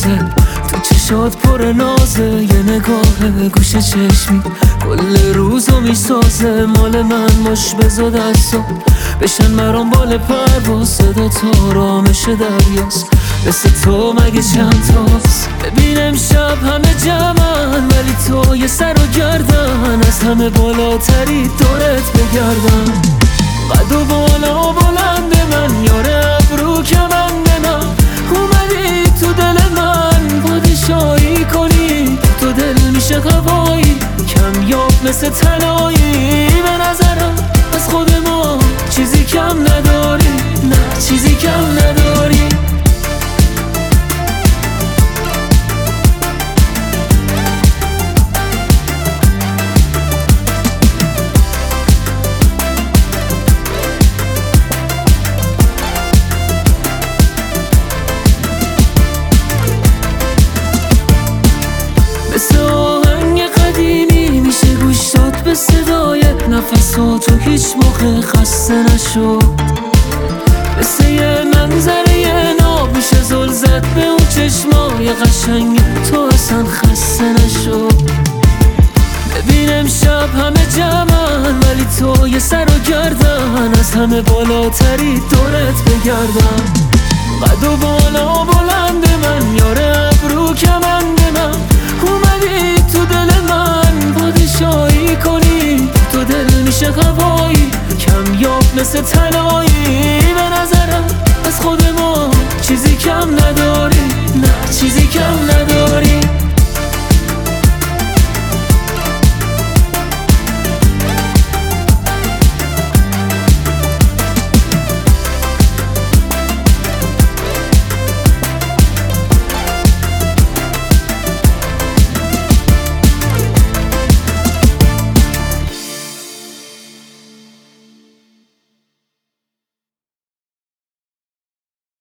بازه، تو چشات پر نازه، یه نگاه گوشه چشمی کل روزو میسازه. مال من مش بزا دستا بشن مرام بال پرواز، صدا تا آرامش دریاست، مثل تو مگه چند تاست. ببین امشب همه جمعن ولی تو یه سر و گردن، از همه بالاتری دورت بگردن. قد و بالا بلند من، یاره ابرو کمند من، اومدی تو دل من پادشاهی کنی. تو دل میشه هوایی کمیاب مثل طلایی، به نظرم از خود ما چیزی کم نداری، نه چیزی کم نداری. مثل آهنگ قدیمی میشه گوش داد به صدای نفساتو، هیچ موقع خسته نشو. مثل یه منظره ناب میشه زل زد به اون چشمای قشنگ تو، اصلا خسته نشو. ببین امشب همه جمعن ولی تو یه سر و گردن، از همه بالاتری دورت بگردم. قد و بالا بلند من، یاره ابرو کمند من، اومدی تو دل من پادشاهی کنی. تو دل میشه هوایی کمیاب مثل طلایی، به نظرم از خود ما چیزی کم نداری، نه چیزی کم نداری.